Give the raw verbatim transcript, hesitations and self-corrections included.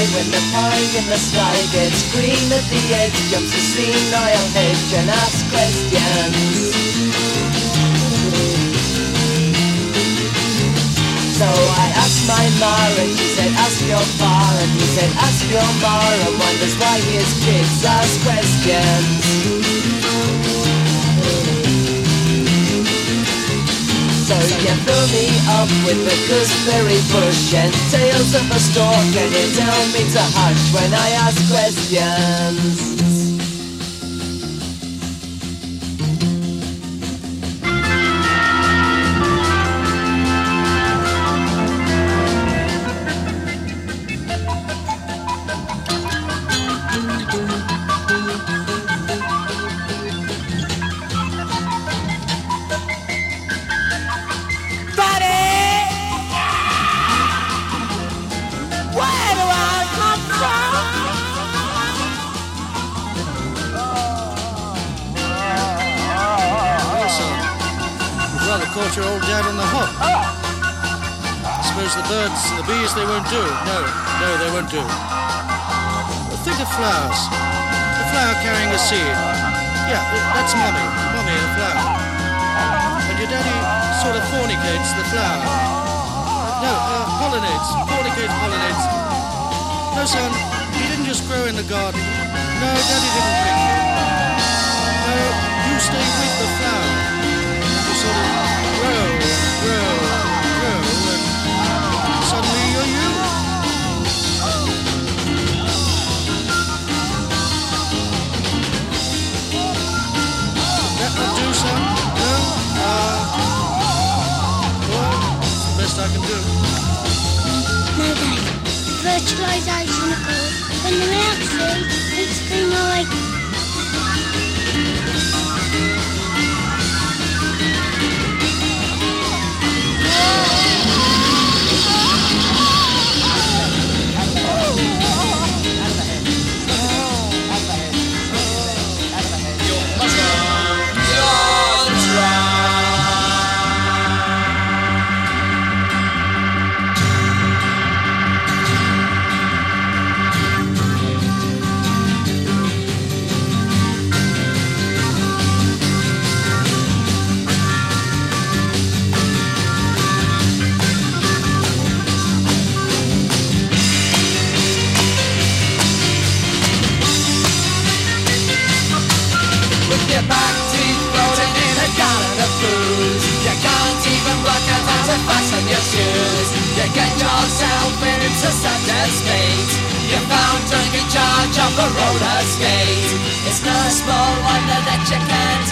night when the pine in the sky gets green at the edge, jumps the senile hedge and asks questions. So I asked my ma and she said ask your pa, and he said ask your ma, and wonders why his kids ask questions. So you fill me up with the gooseberry bush and tales of a stork, and you tell me to hush when I ask questions. Caught your old dad on the hop. I suppose the birds and the bees, they won't do. No, no, they won't do. But think of flowers. A flower carrying a seed. Yeah, that's mommy. Mommy and a flower. And your daddy sort of fornicates the flower. No, uh, pollinates. Fornicates, pollinates. No, son, he didn't just grow in the garden. No, daddy didn't pick you. No, you stay with the flower. You sort of grow, grow, grow, and suddenly you're you. That will do, son? No? Uh, well, it's the best I can do. No, Dad. Fertilisation occurs when the milk seed meets female egg. You get yourself into such a state, you're found drunk in charge of a roller skate. It's no small wonder that you can't